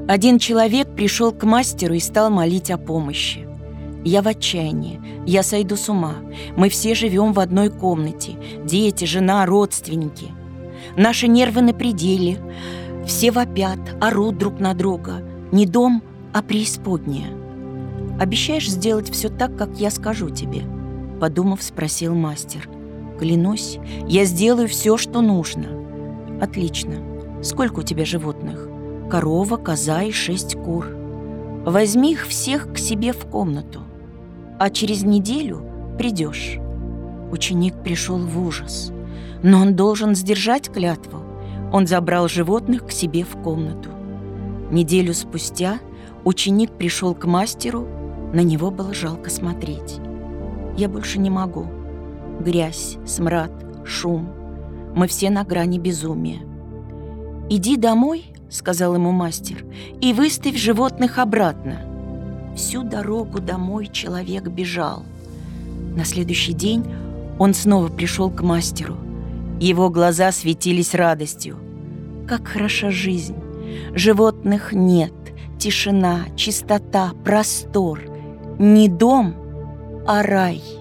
Один человек пришел к мастеру и стал молить о помощи. «Я в отчаянии, я сойду с ума. Мы все живем в одной комнате. Дети, жена, родственники. Наши нервы на пределе. Все вопят, орут друг на друга. Не дом, а преисподняя. Обещаешь сделать все так, как я скажу тебе?» Подумав, спросил мастер. «Клянусь, я сделаю все, что нужно». «Отлично. Сколько у тебя животных?» «Корова, коза и 6 кур. Возьми их всех к себе в комнату, а через неделю придешь». Ученик пришел в ужас, но он должен сдержать клятву. Он забрал животных к себе в комнату. Неделю спустя ученик пришел к мастеру, на него было жалко смотреть. «Я больше не могу. Грязь, смрад, шум. Мы все на грани безумия». «Иди домой, — сказал ему мастер, — и выставь животных обратно». Всю дорогу домой человек бежал. На следующий день он снова пришел к мастеру. Его глаза светились радостью. Как хороша жизнь! Животных нет, тишина, чистота, простор. Не дом, а рай.